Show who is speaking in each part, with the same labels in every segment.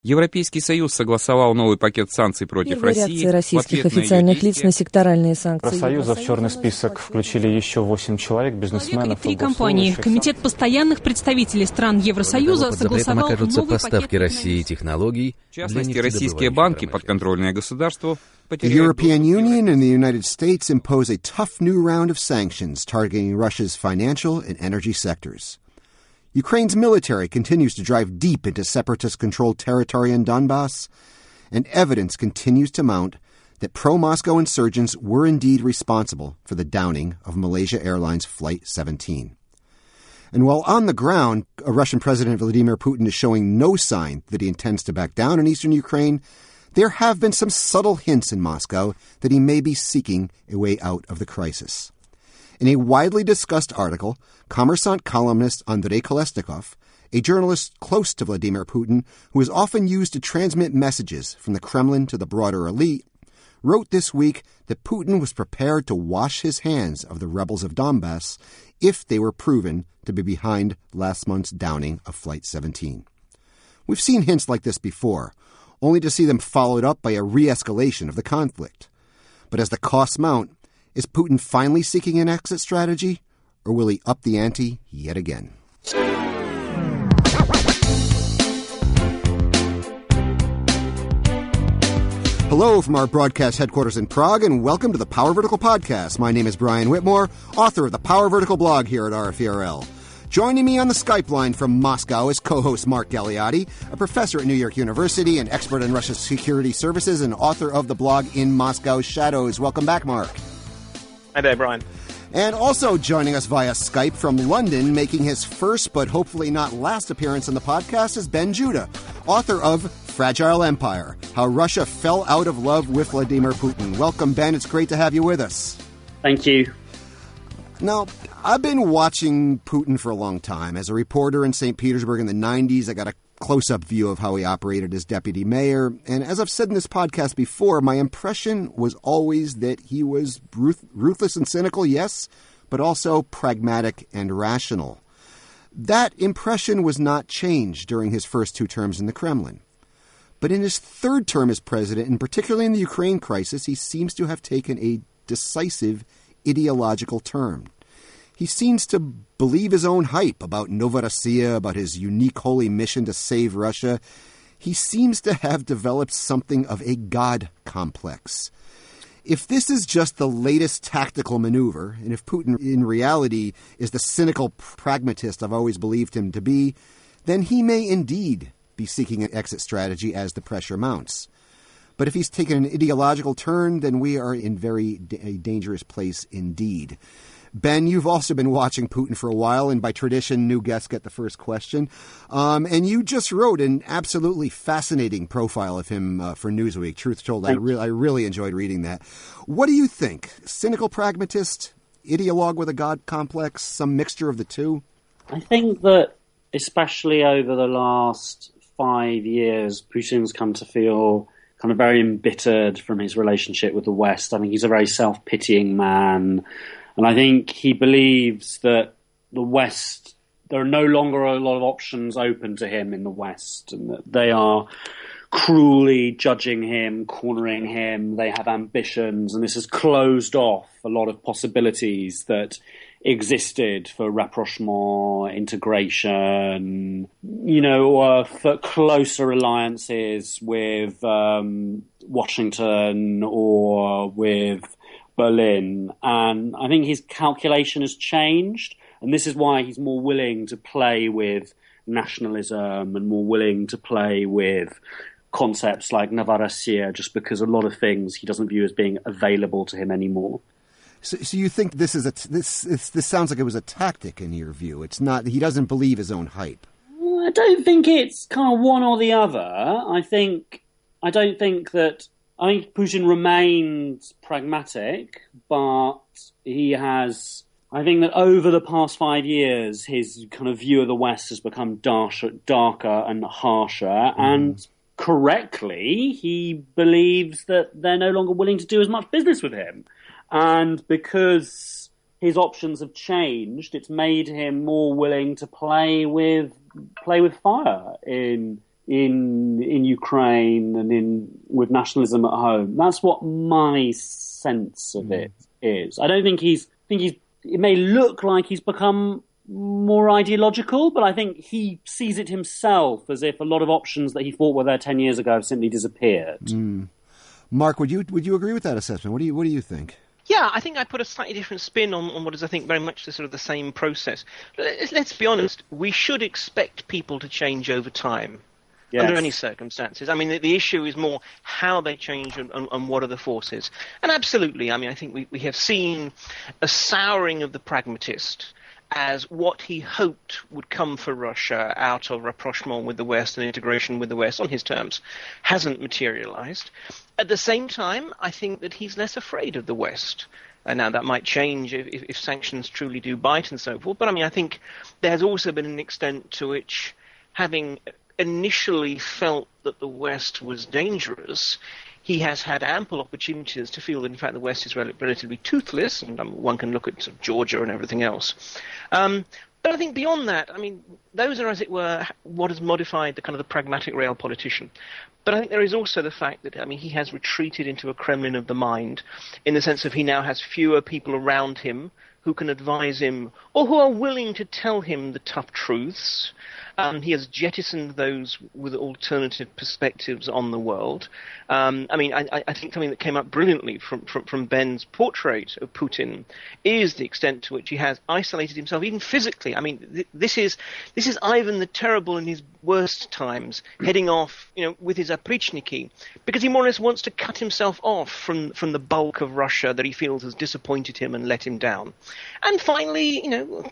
Speaker 1: Европейский Союз согласовал новый пакет санкций против
Speaker 2: Первые
Speaker 1: России.
Speaker 2: реакции российских официальных лиц на секторальные санкции.
Speaker 3: Евросоюза в черный список включили еще 8 человек, бизнесменов и
Speaker 4: 3 компании. Комитет постоянных представителей стран Евросоюза согласовал
Speaker 5: окажутся
Speaker 4: новый
Speaker 5: поставки
Speaker 4: пакет
Speaker 5: России технологий.
Speaker 1: В частности, российские банки, подконтрольные государству,
Speaker 6: The
Speaker 1: потеряют
Speaker 6: European Union and the United States impose a tough new round of sanctions targeting Russia's financial and energy sectors. Ukraine's military continues to drive deep into separatist-controlled territory in Donbass, and evidence continues to mount that pro-Moscow insurgents were indeed responsible for the downing of Malaysia Airlines Flight 17. And while on the ground, Russian President Vladimir Putin is showing no sign that he intends to back down in eastern Ukraine, there have been some subtle hints in Moscow that he may be seeking a way out of the crisis. In a widely discussed article, Kommersant columnist Andrei Kolesnikov, a journalist close to Vladimir Putin who is often used to transmit messages from the Kremlin to the broader elite, wrote this week that Putin was prepared to wash his hands of the rebels of Donbass if they were proven to be behind last month's downing of Flight 17. We've seen hints like this before, only to see them followed up by a re-escalation of the conflict. But as the costs mount, is Putin finally seeking an exit strategy, or will he up the ante yet again? Hello from our broadcast headquarters in Prague, and welcome to the Power Vertical Podcast. My name is Brian Whitmore, author of the Power Vertical blog here at RFERL. Joining me on the Skype line from Moscow is co-host Mark Galeotti, a professor at New York University, an expert on Russia's security services, and author of the blog In Moscow's Shadows. Welcome back, Mark.
Speaker 7: Hi there, Brian.
Speaker 6: And also joining us via Skype from London, making his first but hopefully not last appearance on the podcast, is Ben Judah, author of Fragile Empire, How Russia Fell Out of Love with Vladimir Putin. Welcome, Ben. It's great to have you with us.
Speaker 7: Thank you.
Speaker 6: Now, I've been watching Putin for a long time. As a reporter in St. Petersburg in the 90s, I got a close-up view of how he operated as deputy mayor. And as I've said in this podcast before, my impression was always that he was ruthless and cynical, yes, but also pragmatic and rational. That impression was not changed during his first 2 terms in the Kremlin. But in his 3rd term as president, and particularly in the Ukraine crisis, he seems to have taken a decisive ideological turn. He seems to believe his own hype about Novorossiya, about his unique holy mission to save Russia. He seems to have developed something of a God complex. If this is just the latest tactical maneuver, and if Putin in reality is the cynical pragmatist I've always believed him to be, then he may indeed be seeking an exit strategy as the pressure mounts. But if he's taken an ideological turn, then we are in a dangerous place indeed. Ben, you've also been watching Putin for a while, and by tradition, new guests get the first question. And you just wrote an absolutely fascinating profile of him for Newsweek. Truth told, I really enjoyed reading that. What do you think? Cynical pragmatist, ideologue with a God complex, some mixture of the two?
Speaker 8: I think that especially over the last 5 years, Putin's come to feel kind of very embittered from his relationship with the West. I think he's a very self-pitying man. And I think he believes that the West, there are no longer a lot of options open to him in the West, and that they are cruelly judging him, cornering him. They have ambitions, and this has closed off a lot of possibilities that existed for rapprochement, integration, or for closer alliances with Washington or with Berlin. And I think his calculation has changed, and this is why he's more willing to play with nationalism and more willing to play with concepts like Novorossiya, just because a lot of things he doesn't view as being available to him anymore.
Speaker 6: So you think this sounds like it was a tactic in your view? It's not. He doesn't believe his own hype.
Speaker 8: I don't think it's kind of one or the other. I think Putin remains pragmatic, but he has. I think that over the past 5 years, his kind of view of the West has become darker and harsher, and correctly, he believes that they're no longer willing to do as much business with him. And because his options have changed, it's made him more willing to play with fire in in Ukraine and with nationalism at home. That's what my sense of it is. I don't think it may look like he's become more ideological, but I think he sees it himself as if a lot of options that he thought were there 10 years ago have simply disappeared.
Speaker 6: Mark, would you agree with that assessment? What do you think?
Speaker 5: Yeah, I think I put a slightly different spin on what is, I think, very much the sort of the same process. Let's be honest, we should expect people to change over time. Yes. Under any circumstances. I mean, the issue is more how they change and what are the forces. And absolutely, I mean, I think we have seen a souring of the pragmatist as what he hoped would come for Russia out of rapprochement with the West and integration with the West on his terms hasn't materialized. At the same time, I think that he's less afraid of the West. And now that might change if sanctions truly do bite and so forth. But I mean, I think there's also been an extent to which, having initially felt that the West was dangerous, he has had ample opportunities to feel that, in fact, the West is relatively toothless, and one can look at sort of Georgia and everything else. But I think beyond that, I mean, those are, as it were, what has modified the kind of the pragmatic real politician. But I think there is also the fact that, I mean, he has retreated into a Kremlin of the mind, in the sense of he now has fewer people around him who can advise him or who are willing to tell him the tough truths. He has jettisoned those with alternative perspectives on the world. I mean, I think something that came up brilliantly from Ben's portrait of Putin is the extent to which he has isolated himself, even physically. I mean, this is Ivan the Terrible in his worst times, heading off, with his oprichniki, because he more or less wants to cut himself off from the bulk of Russia that he feels has disappointed him and let him down. And finally,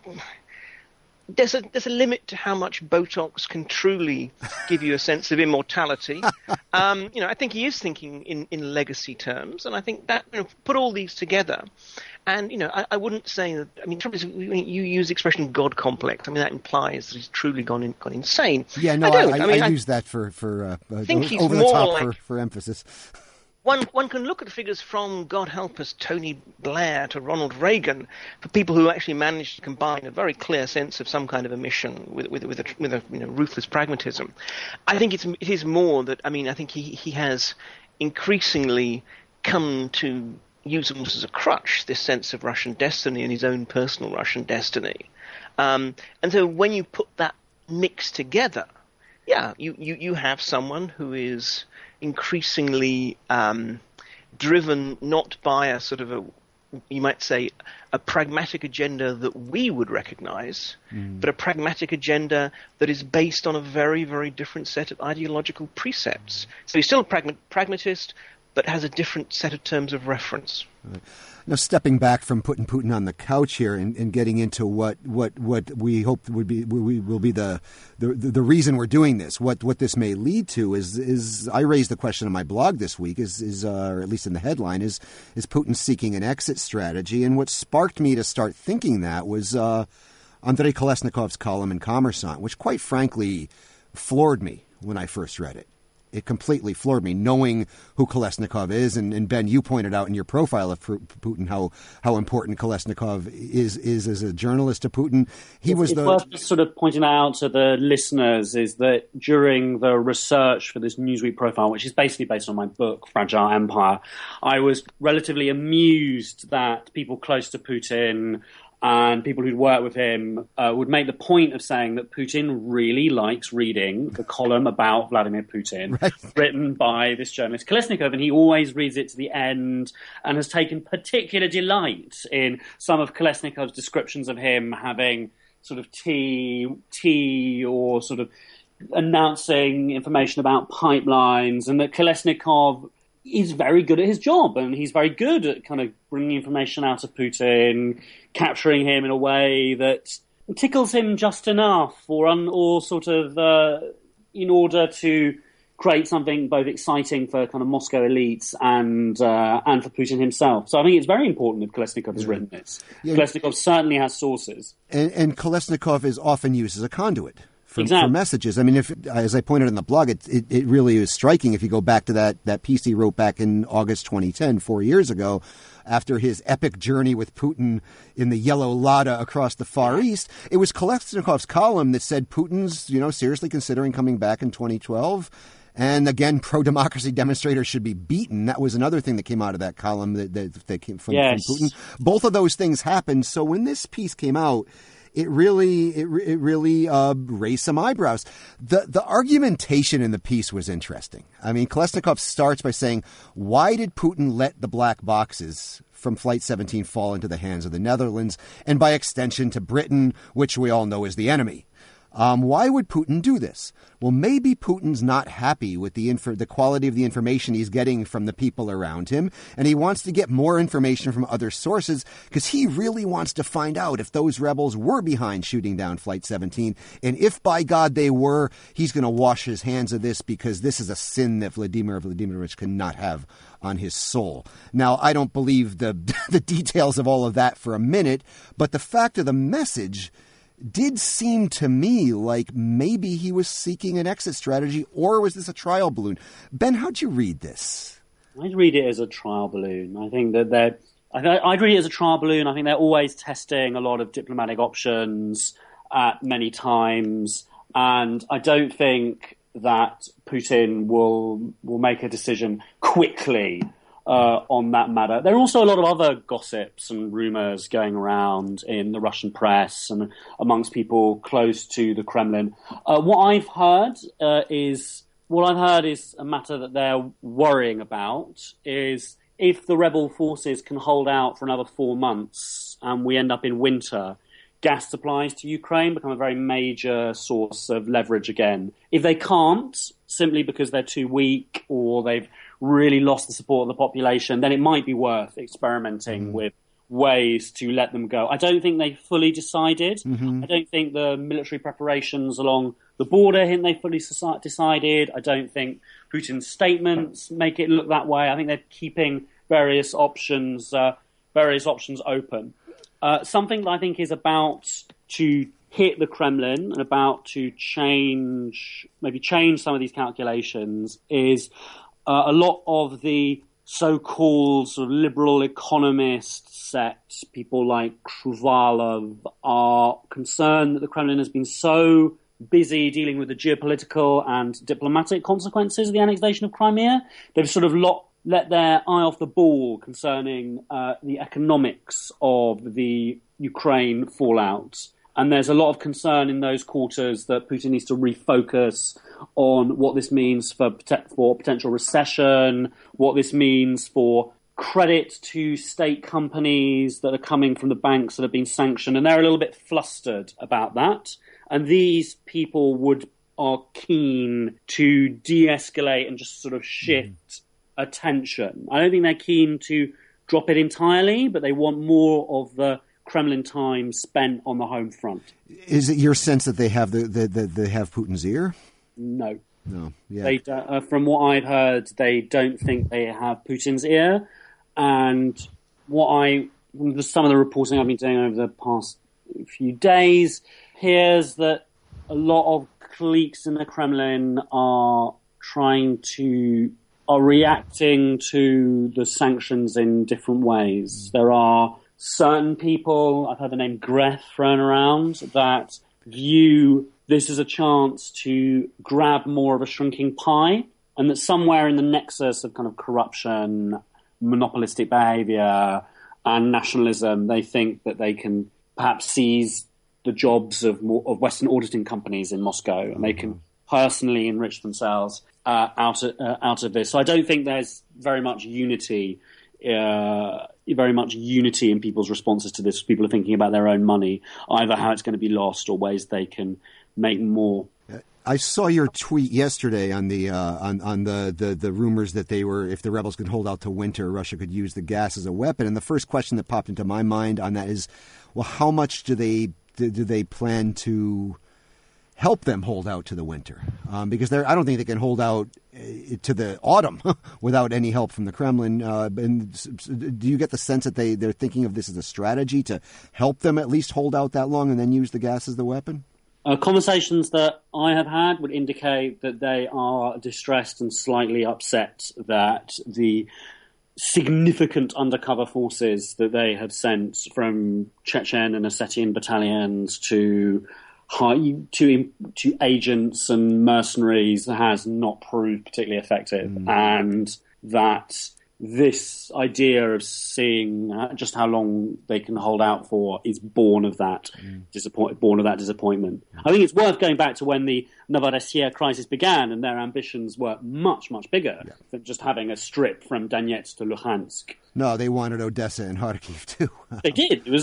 Speaker 5: there's a limit to how much Botox can truly give you a sense of immortality. I think he is thinking in legacy terms, and I think that put all these together, and I wouldn't say that. I mean, you use the expression God complex. I mean, that implies that he's truly gone insane.
Speaker 6: Yeah, no, I use that for
Speaker 5: think he's
Speaker 6: over the
Speaker 5: more
Speaker 6: top
Speaker 5: like,
Speaker 6: for emphasis.
Speaker 5: One can look at figures from, God help us, Tony Blair to Ronald Reagan, for people who actually managed to combine a very clear sense of some kind of a mission with a ruthless pragmatism. I think it is more that, I mean, I think he has increasingly come to use almost as a crutch this sense of Russian destiny and his own personal Russian destiny. And so when you put that mix together, yeah, you have someone who is increasingly driven not by a sort of you might say, a pragmatic agenda that we would recognize, but a pragmatic agenda that is based on a very, very different set of ideological precepts. So he's still a pragmatist, but has a different set of terms of reference.
Speaker 6: Right. Now, stepping back from putting Putin on the couch here and getting into what we hope will be the reason we're doing this, what this may lead to is I raised the question on my blog this week or at least in the headline is Putin seeking an exit strategy? And what sparked me to start thinking that was Andrei Kolesnikov's column in Kommersant, which quite frankly floored me when I first read it. It completely floored me, knowing who Kolesnikov is. And Ben, you pointed out in your profile of Putin how important Kolesnikov is as a journalist to Putin. It's
Speaker 8: worth just sort of pointing out to the listeners is that during the research for this Newsweek profile, which is basically based on my book, Fragile Empire, I was relatively amused that people close to Putin and people who'd worked with him would make the point of saying that Putin really likes reading the column about Vladimir Putin, written by this journalist Kolesnikov, and he always reads it to the end and has taken particular delight in some of Kolesnikov's descriptions of him having sort of tea or sort of announcing information about pipelines, and that Kolesnikov is very good at his job, and he's very good at kind of bringing information out of Putin, capturing him in a way that tickles him just enough, or sort of in order to create something both exciting for kind of Moscow elites and for Putin himself. So I think it's very important that Kolesnikov has written this. Yeah. Kolesnikov certainly has sources,
Speaker 6: and Kolesnikov is often used as a conduit for messages. I mean, if, as I pointed in the blog, it really is striking if you go back to that piece he wrote back in August 2010, 4 years ago, after his epic journey with Putin in the yellow Lada across the Far East. It was Kolesnikov's column that said Putin's, seriously considering coming back in 2012. And again, pro-democracy demonstrators should be beaten. That was another thing that came out of that column that came from Putin. Both of those things happened. So when this piece came out, it really raised some eyebrows. The argumentation in the piece was interesting. I mean, Kolesnikov starts by saying, why did Putin let the black boxes from Flight 17 fall into the hands of the Netherlands and by extension to Britain, which we all know is the enemy? Why would Putin do this? Well, maybe Putin's not happy with the quality of the information he's getting from the people around him, and he wants to get more information from other sources because he really wants to find out if those rebels were behind shooting down Flight 17, and if by God they were, he's going to wash his hands of this because this is a sin that Vladimir Vladimirovich cannot have on his soul. Now, I don't believe the details of all of that for a minute, but the fact of the message did seem to me like maybe he was seeking an exit strategy, or was this a trial balloon? Ben, how'd you read this?
Speaker 8: I'd read it as a trial balloon. I think that I'd read it as a trial balloon. I think they're always testing a lot of diplomatic options at many times, and I don't think that Putin will make a decision quickly on that matter. There are also a lot of other gossips and rumors going around in the Russian press and amongst people close to the Kremlin. What I've heard is a matter that they're worrying about is if the rebel forces can hold out for another 4 months and we end up in winter, gas supplies to Ukraine become a very major source of leverage again. If they can't, simply because they're too weak or they've really lost the support of the population, then it might be worth experimenting with ways to let them go. I don't think they fully decided. I don't think the military preparations along the border hint they fully decided. I don't think Putin's statements make it look that way. I think they're keeping various options open. Something that I think is about to hit the Kremlin and about to change some of these calculations is a lot of the so-called sort of liberal economist sect, people like Shuvalov, are concerned that the Kremlin has been so busy dealing with the geopolitical and diplomatic consequences of the annexation of Crimea. They've sort of let their eye off the ball concerning the economics of the Ukraine fallout. And there's a lot of concern in those quarters that Putin needs to refocus on what this means for potential recession, what this means for credit to state companies that are coming from the banks that have been sanctioned. And they're a little bit flustered about that. And these people are keen to de-escalate and just sort of shift attention. I don't think they're keen to drop it entirely, but they want more of the Kremlin time spent on the home front.
Speaker 6: Is it your sense that they have they have Putin's ear?
Speaker 8: No.
Speaker 6: Yeah.
Speaker 8: They from what I've heard, they don't think they have Putin's ear. And some of the reporting I've been doing over the past few days appears that a lot of cliques in the Kremlin are reacting to the sanctions in different ways. There are certain people, I've heard the name Gref thrown around, that view this as a chance to grab more of a shrinking pie, and that somewhere in the nexus of kind of corruption, monopolistic behavior, and nationalism, they think that they can perhaps seize the jobs of Western auditing companies in Moscow, and they can personally enrich themselves out of this. So I don't think there's very much unity in people's responses to this. People are thinking about their own money, either how it's going to be lost or ways they can make more.
Speaker 6: I saw your tweet yesterday on the rumors that if the rebels could hold out to winter, Russia could use the gas as a weapon. And the first question that popped into my mind on that is, well, how much do they plan to help them hold out to the winter? Because I don't think they can hold out to the autumn without any help from the Kremlin. And do you get the sense that they're thinking of this as a strategy to help them at least hold out that long and then use the gas as the weapon?
Speaker 8: Conversations that I have had would indicate that they are distressed and slightly upset that the significant undercover forces that they have sent, from Chechen and Ossetian battalions to agents and mercenaries, has not proved particularly effective, and that this idea of seeing just how long they can hold out for is born of that disappointment. I think it's worth going back to when the Novorossiya crisis began, and their ambitions were much, much bigger than just having a strip from Donetsk to Luhansk.
Speaker 6: No, they wanted Odessa and Kharkiv too.
Speaker 8: They did. It was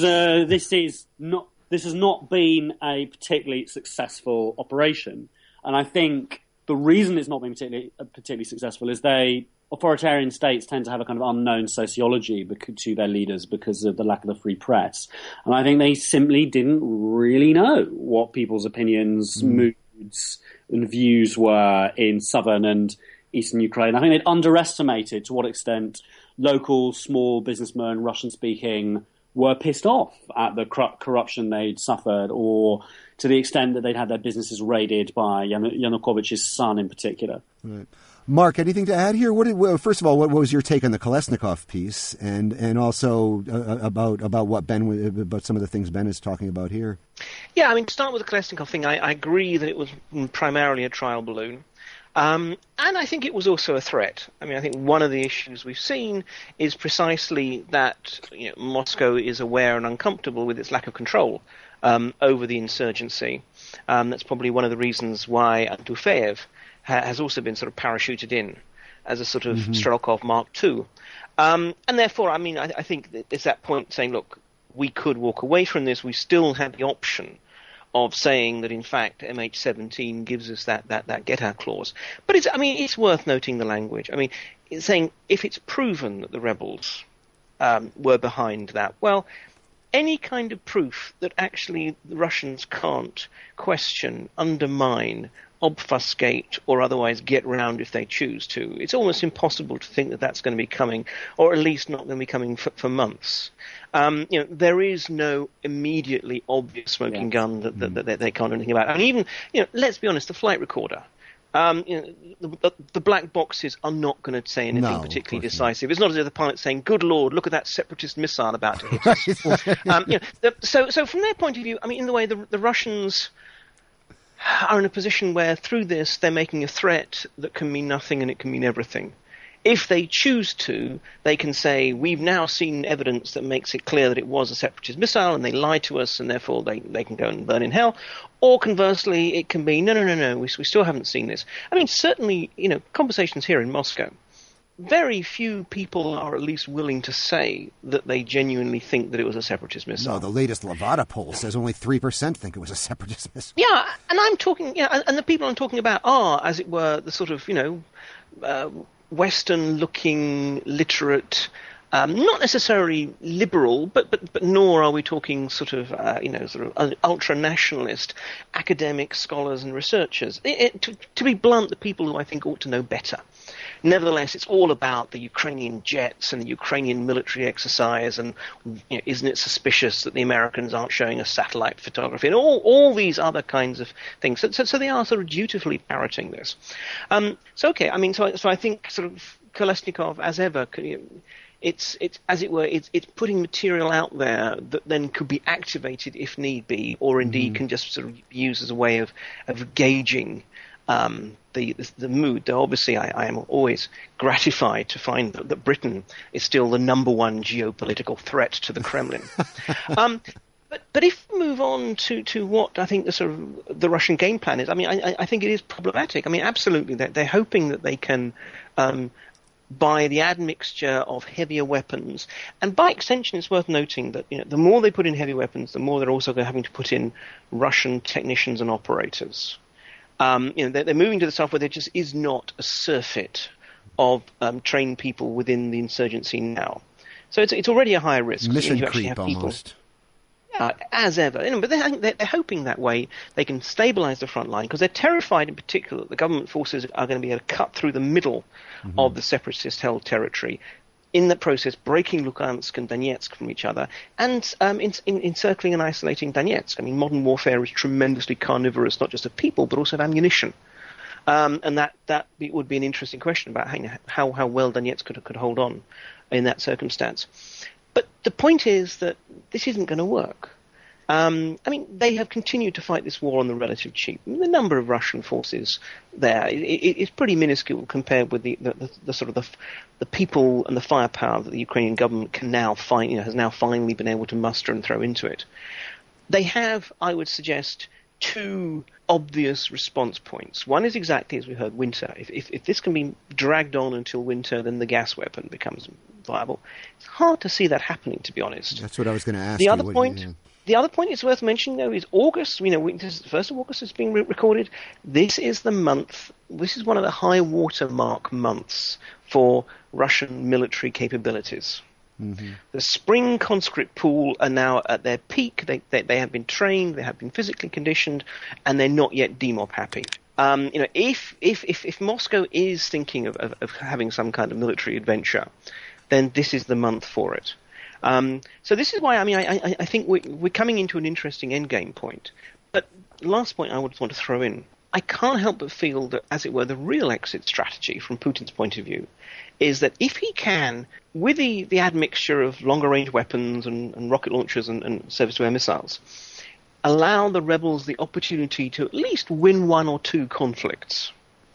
Speaker 8: This has not been a particularly successful operation, and I think the reason it's not been particularly successful is authoritarian states tend to have a kind of unknown sociology to their leaders because of the lack of the free press. And I think they simply didn't really know what people's opinions, moods, and views were in southern and eastern Ukraine. I think they'd underestimated to what extent local small businessmen, Russian-speaking, were pissed off at the corruption they'd suffered, or to the extent that they'd had their businesses raided by Yanukovych's son in particular.
Speaker 6: Right. Mark, anything to add here? First of all, what was your take on the Kolesnikov piece, and also about some of the things Ben is talking about here?
Speaker 5: Yeah, I mean, to start with the Kolesnikov thing, I agree that it was primarily a trial balloon. And I think it was also a threat. I mean, I think one of the issues we've seen is precisely that Moscow is aware and uncomfortable with its lack of control over the insurgency. That's probably one of the reasons why Antufeev has also been sort of parachuted in as a sort of Strelkov Mark II. And therefore, I mean, I think there's that point saying, look, we could walk away from this. We still have the option of saying that, in fact, MH17 gives us that get-out clause. But it's worth noting the language. I mean, it's saying if it's proven that the rebels were behind that, well, any kind of proof that actually the Russians can't question, undermine, obfuscate, or otherwise get round if they choose to, it's almost impossible to think that that's going to be coming, or at least not going to be coming for months. There is no immediately obvious smoking gun that they can't do anything about. And even, let's be honest, the flight recorder. The black boxes are not going to say anything particularly decisive. It's not as if the pilot's saying, "Good Lord, look at that separatist missile about to hit us." So from their point of view, I mean, in the way the Russians are in a position where through this they're making a threat that can mean nothing and it can mean everything. If they choose to, they can say, we've now seen evidence that makes it clear that it was a separatist missile and they lied to us and therefore they can go and burn in hell. Or conversely, it can be, no, we still haven't seen this. I mean, certainly, conversations here in Moscow, very few people are at least willing to say that they genuinely think that it was a separatist missile.
Speaker 6: No, the latest Levada poll says only 3% think it was a separatist missile.
Speaker 5: Yeah, and I'm talking, and the people I'm talking about are, as it were, the sort of, Western-looking, literate, not necessarily liberal, but nor are we talking sort of ultra-nationalist academic scholars and researchers. To be blunt, the people who I think ought to know better. Nevertheless, it's all about the Ukrainian jets and the Ukrainian military exercise, and isn't it suspicious that the Americans aren't showing us satellite photography, and all these other kinds of things. So they are sort of dutifully parroting this. So I think sort of Kolesnikov, as ever, it's as it were, it's putting material out there that then could be activated if need be, or indeed can just sort of be used as a way of gauging the mood. Though obviously I am always gratified to find that Britain is still the number one geopolitical threat to the Kremlin. But if we move on to what I think the Russian game plan is, I mean, I think it is problematic. I mean, absolutely, they're hoping that they can by the admixture of heavier weapons, and by extension, it's worth noting that the more they put in heavy weapons, the more they're also having to put in Russian technicians and operators. They're moving to the stuff where there just is not a surfeit of trained people within the insurgency now. So it's already a higher risk.
Speaker 6: Mission creep almost.
Speaker 5: As ever. But they're hoping that way they can stabilize the front line, because they're terrified in particular that the government forces are going to be able to cut through the middle of the separatist-held territory in that process breaking Luhansk and Donetsk from each other, and encircling and isolating Donetsk. I mean, modern warfare is tremendously carnivorous, not just of people, but also of ammunition. And that would be an interesting question about how well Donetsk could hold on in that circumstance. But the point is that this isn't going to work. I mean, they have continued to fight this war on the relative cheap. I mean, the number of Russian forces there is pretty minuscule compared with the sort of the people and the firepower that the Ukrainian government can now has now finally been able to muster and throw into it. They have, I would suggest, two obvious response points. One is exactly as we heard, winter. If this can be dragged on until winter, then the gas weapon becomes viable. It's hard to see that happening, to be honest.
Speaker 6: That's what I was going to ask.
Speaker 5: The other point. The other point it's worth mentioning, though, is August. This is the 1st of August is being recorded. This is the month. This is one of the high watermark months for Russian military capabilities. Mm-hmm. The spring conscript pool are now at their peak. They have been trained, they have been physically conditioned, and they're not yet DMOP happy. If Moscow is thinking of having some kind of military adventure, then this is the month for it. So this is why, I think we're coming into an interesting endgame point. But last point I would want to throw in, I can't help but feel that, as it were, the real exit strategy from Putin's point of view is that if he can, with the admixture of longer-range weapons and rocket launchers and surface-to-air missiles, allow the rebels the opportunity to at least win one or two conflicts,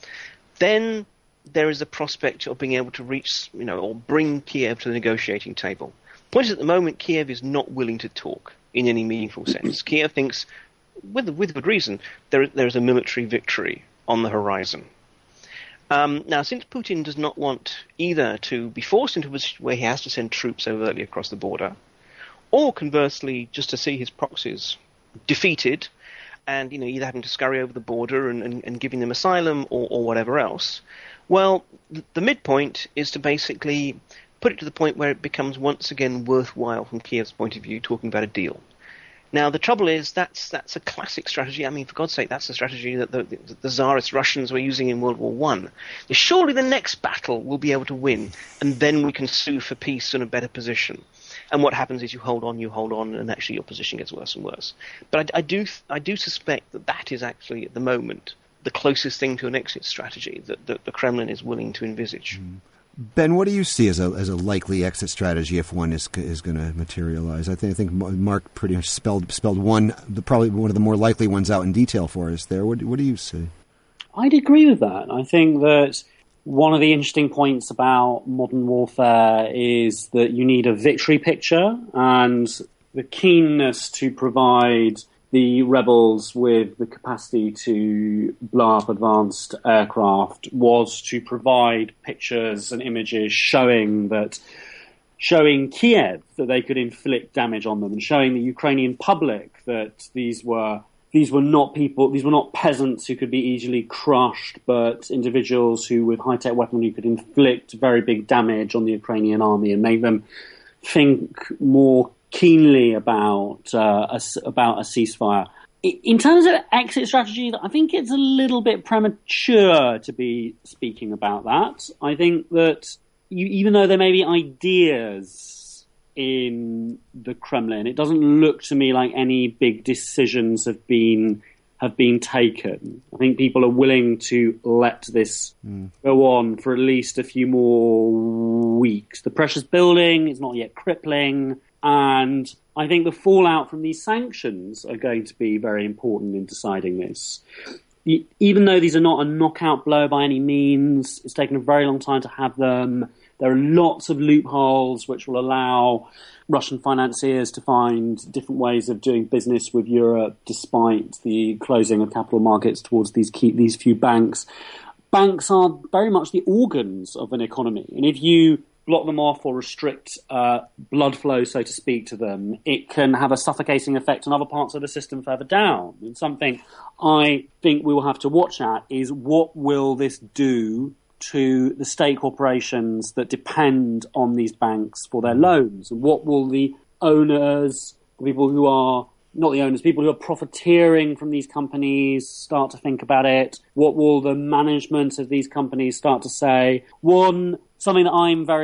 Speaker 5: then there is a prospect of being able to reach, or bring Kiev to the negotiating table. The point is, at the moment, Kiev is not willing to talk in any meaningful sense. Kiev thinks, with good reason, there is a military victory on the horizon. Now, since Putin does not want either to be forced into a position where he has to send troops overtly across the border, or conversely, just to see his proxies defeated and, either having to scurry over the border and giving them asylum or whatever else, well, the midpoint is to basically put it to the point where it becomes once again worthwhile from Kiev's point of view talking about a deal. Now, the trouble is that's a classic strategy. I mean, for God's sake, that's the strategy that the Tsarist Russians were using in World War I. Surely the next battle we'll be able to win, and then we can sue for peace in a better position. And what happens is you hold on, and actually your position gets worse and worse. But I do suspect that is actually, at the moment, the closest thing to an exit strategy that the Kremlin is willing to envisage. Mm.
Speaker 6: Ben, what do you see as a likely exit strategy if one is going to materialize? I think Mark pretty much spelled probably one of the more likely ones out in detail for us there. What do you see?
Speaker 8: I'd agree with that. I think that one of the interesting points about modern warfare is that you need a victory picture, and the keenness to provide the rebels with the capacity to blow up advanced aircraft was to provide pictures and images showing Kiev that they could inflict damage on them, and showing the Ukrainian public that these were not peasants who could be easily crushed, but individuals who, with high-tech weaponry, could inflict very big damage on the Ukrainian army and make them think more keenly about a ceasefire. In terms of exit strategy, I think it's a little bit premature to be speaking about that. I think that even though there may be ideas in the Kremlin, it doesn't look to me like any big decisions have been taken. I think people are willing to let this go on for at least a few more weeks. The pressure's building, it's not yet crippling. And I think the fallout from these sanctions are going to be very important in deciding this. Even though these are not a knockout blow by any means, it's taken a very long time to have them. There are lots of loopholes which will allow Russian financiers to find different ways of doing business with Europe, despite the closing of capital markets towards these few banks. Banks are very much the organs of an economy, and if you block them off or restrict blood flow, so to speak, to them, it can have a suffocating effect on other parts of the system further down. And something I think we will have to watch at is what will this do to the state corporations that depend on these banks for their loans? And what will the owners, people who are not the owners, people who are profiteering from these companies start to think about it? What will the management of these companies start to say? Something that I'm very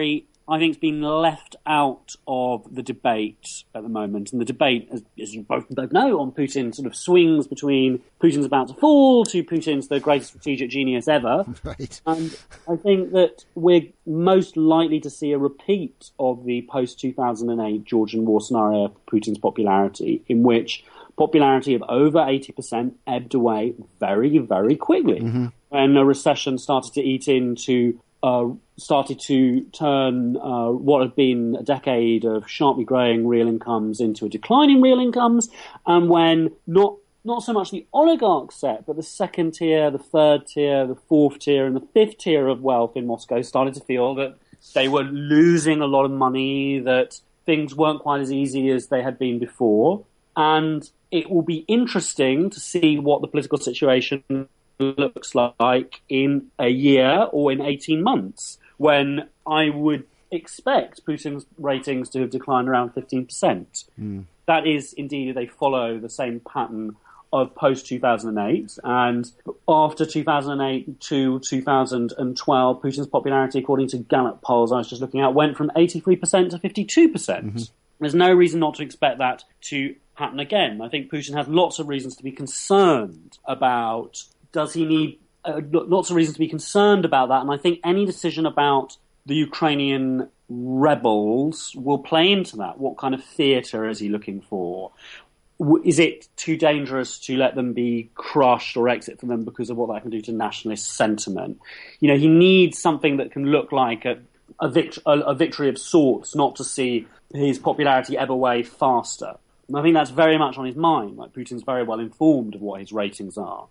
Speaker 8: I think, has been left out of the debate at the moment. And the debate, as you both know, on Putin sort of swings between Putin's about to fall to Putin's the greatest strategic genius ever.
Speaker 6: Right.
Speaker 8: And I think that we're most likely to see a repeat of the post-2008 Georgian war scenario for Putin's popularity, in which popularity of over 80% ebbed away very, very quickly. Mm-hmm. When a recession started to eat into started to turn what had been a decade of sharply growing real incomes into a decline in real incomes, and when not so much the oligarch set, but the second tier, the third tier, the fourth tier, and the fifth tier of wealth in Moscow started to feel that they were losing a lot of money, that things weren't quite as easy as they had been before. And it will be interesting to see what the political situation looks like in a year or in 18 months, when I would expect Putin's ratings to have declined around 15%. That is indeed, they follow the same pattern of post-2008, and after 2008 to 2012, Putin's popularity, according to Gallup polls I was just looking at, went from 83% to 52%. Mm-hmm. There's no reason not to expect that to happen again. I think Putin has lots of reasons to be concerned about. Does he need lots of reasons to be concerned about that? And I think any decision about the Ukrainian rebels will play into that. What kind of theatre is he looking for? Is it too dangerous to let them be crushed or exit from them because of what that can do to nationalist sentiment? You know, he needs something that can look like a victory of sorts, not to see his popularity ebb away faster. And I think that's very much on his mind. Like, Putin's very well informed of what his ratings are.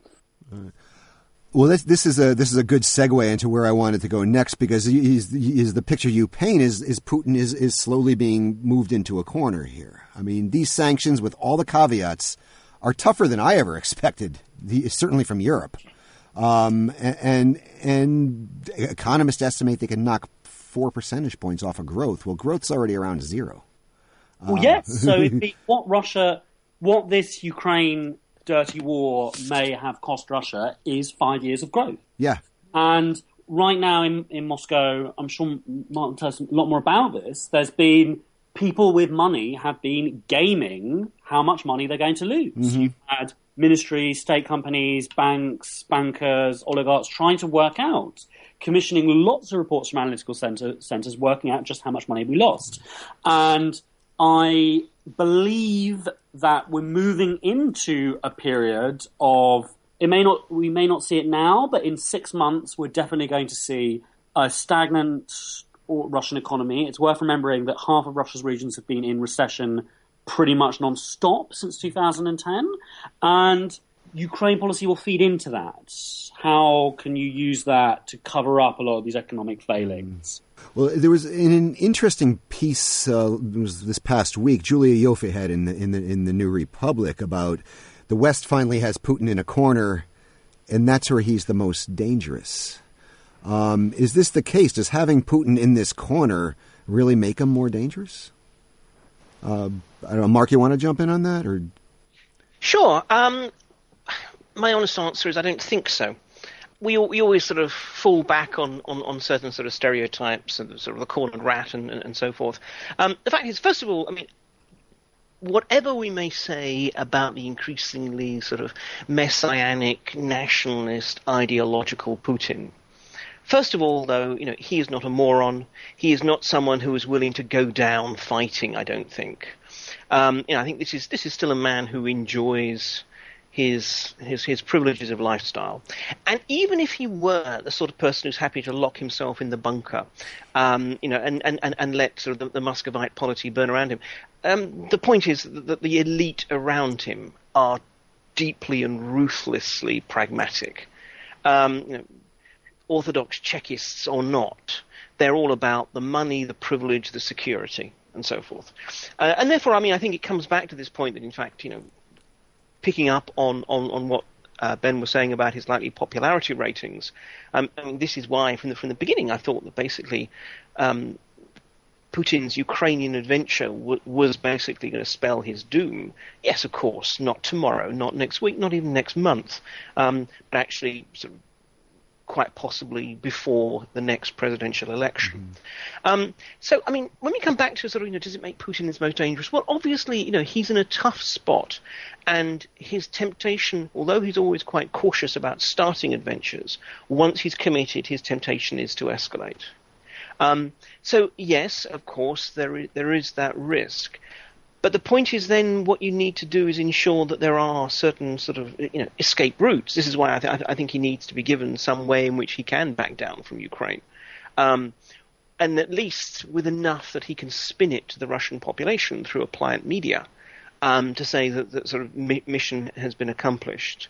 Speaker 6: Well, this is a good segue into where I wanted to go next, because the picture you paint is Putin is slowly being moved into a corner here. I mean, these sanctions, with all the caveats, are tougher than I ever expected. Certainly from Europe, and economists estimate they can knock 4 percentage points off of growth. Well, growth's already around 0.
Speaker 8: Well, yes. So what this Ukraine dirty war may have cost Russia is 5 years of growth.
Speaker 6: Yeah.
Speaker 8: And right now in Moscow, I'm sure Martin tells us a lot more about this, there's been people with money have been gaming how much money they're going to lose. Mm-hmm. You've had ministries, state companies, banks, bankers, oligarchs trying to work out, commissioning lots of reports from analytical centres working out just how much money we lost. And I believe that we're moving into a period of, we may not see it now, but in 6 months we're definitely going to see a stagnant Russian economy. It's worth remembering that half of Russia's regions have been in recession pretty much non-stop since 2010, and Ukraine policy will feed into that. How can you use that to cover up a lot of these economic failings?
Speaker 6: Well, there was an interesting piece was this past week Julia Ioffe had in the New Republic about the West finally has Putin in a corner, and that's where he's the most dangerous. Is this the case? Does having Putin in this corner really make him more dangerous? I don't know, Mark, you want to jump in on that? Or
Speaker 5: Sure. My honest answer is I don't think so. We always sort of fall back on certain sort of stereotypes and sort of the cornered rat and so forth. The fact is, first of all, I mean, whatever we may say about the increasingly sort of messianic, nationalist, ideological Putin, first of all, though, he is not a moron. He is not someone who is willing to go down fighting, I don't think. I think this is still a man who enjoys his privileges of lifestyle. And even if he were the sort of person who's happy to lock himself in the bunker, and let sort of the Muscovite polity burn around him, the point is that the elite around him are deeply and ruthlessly pragmatic. Orthodox Chekists or not, they're all about the money, the privilege, the security, and so forth. And therefore, I mean, I think it comes back to this point that, in fact, picking up on what Ben was saying about his likely popularity ratings, I mean, this is why from the beginning I thought that basically Putin's Ukrainian adventure was basically going to spell his doom. Yes, of course, not tomorrow, not next week, not even next month, but actually sort of quite possibly before the next presidential election. So, I mean, when we come back to sort of, does it make Putin his most dangerous? Well, obviously, he's in a tough spot, and his temptation, although he's always quite cautious about starting adventures, once he's committed, his temptation is to escalate. So, yes, of course, there is that risk. But the point is then what you need to do is ensure that there are certain sort of, escape routes. This is why I think he needs to be given some way in which he can back down from Ukraine. And at least with enough that he can spin it to the Russian population through a pliant media to say that sort of mission has been accomplished.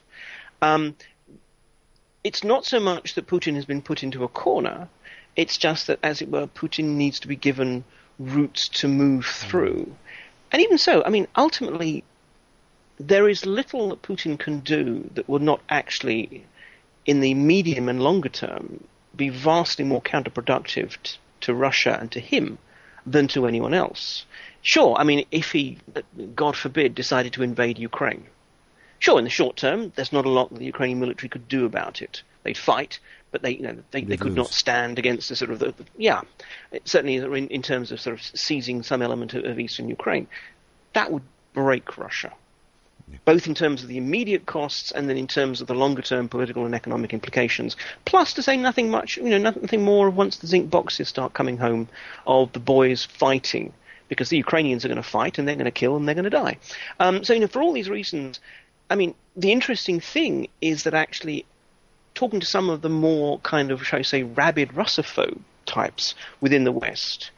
Speaker 5: It's not so much that Putin has been put into a corner. It's just that, as it were, Putin needs to be given routes to move through. And even so, I mean, ultimately, there is little that Putin can do that will not actually, in the medium and longer term, be vastly more counterproductive to Russia and to him than to anyone else. Sure, I mean, if he, God forbid, decided to invade Ukraine, sure, in the short term, there's not a lot that the Ukrainian military could do about it. They'd fight, but they could not stand against the sort of certainly in terms of sort of seizing some element of eastern Ukraine. That would break Russia, both in terms of the immediate costs and then in terms of the longer term political and economic implications. Plus, to say nothing more of once the zinc boxes start coming home of the boys fighting, because the Ukrainians are going to fight and they're going to kill and they're going to die. So for all these reasons, I mean, the interesting thing is that actually, talking to some of the more kind of, shall I say, rabid Russophobe types within the West,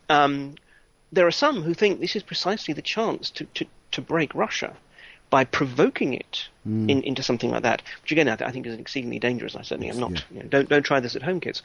Speaker 5: there are some who think this is precisely the chance to break Russia by provoking it into something like that, which again I think is exceedingly dangerous. I certainly am not. Yeah. Don't try this at home, kids.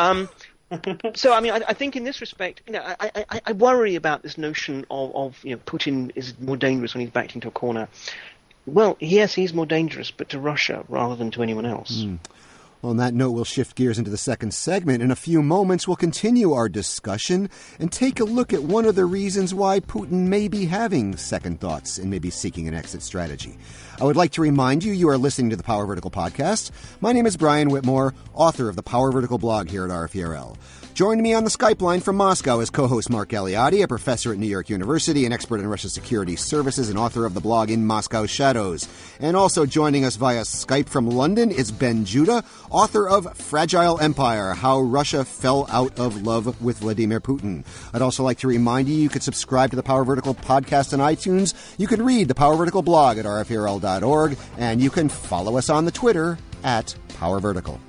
Speaker 5: So I mean, I think in this respect, I worry about this notion of Putin is more dangerous when he's backed into a corner. Well, yes, he's more dangerous, but to Russia rather than to anyone else.
Speaker 6: On that note, we'll shift gears into the second segment. In a few moments, we'll continue our discussion and take a look at one of the reasons why Putin may be having second thoughts and maybe seeking an exit strategy. I would like to remind you are listening to the Power Vertical podcast. My name is Brian Whitmore, author of the Power Vertical blog here at RFERL. Joining me on the Skype line from Moscow is co-host Mark Galeotti, a professor at New York University, an expert in Russian security services, and author of the blog In Moscow Shadows. And also joining us via Skype from London is Ben Judah, author of Fragile Empire, How Russia Fell Out of Love with Vladimir Putin. I'd also like to remind you can subscribe to the Power Vertical podcast on iTunes. You can read the Power Vertical blog at rferl.org, and you can follow us on the Twitter at Power Vertical.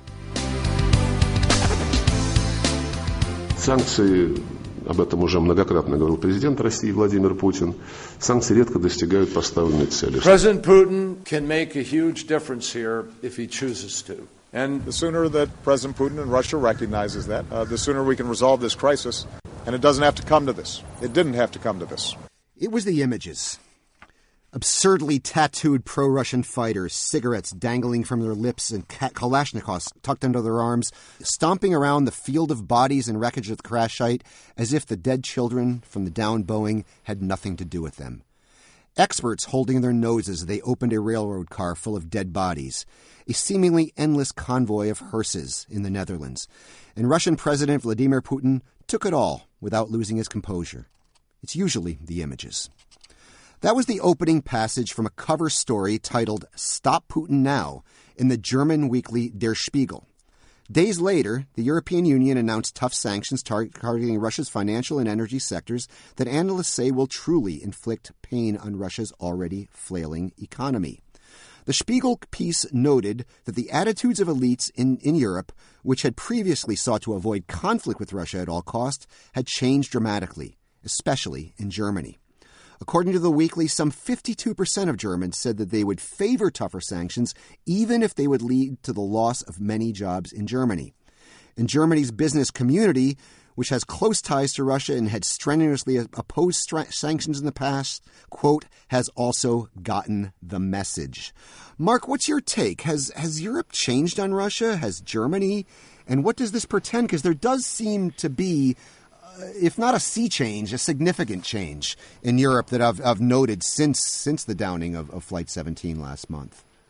Speaker 9: Санкции, об этом уже многократно говорил президент России Владимир Путин, санкции редко достигают поставленной цели.
Speaker 10: President Putin can make a huge difference here if he chooses to.
Speaker 11: And the sooner that President Putin and Russia recognizes that, the sooner we can resolve this crisis. And it doesn't have to come to this. It didn't have to come to this.
Speaker 6: It was the images. Absurdly tattooed pro-Russian fighters, cigarettes dangling from their lips and Kalashnikovs tucked under their arms, stomping around the field of bodies and wreckage of the crash site as if the dead children from the downed Boeing had nothing to do with them. Experts holding their noses as they opened a railroad car full of dead bodies, a seemingly endless convoy of hearses in the Netherlands, and Russian President Vladimir Putin took it all without losing his composure. It's usually the images. That was the opening passage from a cover story titled Stop Putin Now in the German weekly Der Spiegel. Days later, the European Union announced tough sanctions targeting Russia's financial and energy sectors that analysts say will truly inflict pain on Russia's already flailing economy. The Spiegel piece noted that the attitudes of elites in Europe, which had previously sought to avoid conflict with Russia at all costs, had changed dramatically, especially in Germany. According to the weekly, some 52% of Germans said that they would favor tougher sanctions, even if they would lead to the loss of many jobs in Germany. In Germany's business community, which has close ties to Russia and had strenuously opposed sanctions in the past, quote, has also gotten the message. Mark, what's your take? Has Europe changed on Russia? Has Germany? And what does this portend? Because there does seem to be, if not a sea change, a significant change in Europe that I've noted since the downing of Flight 17 last month.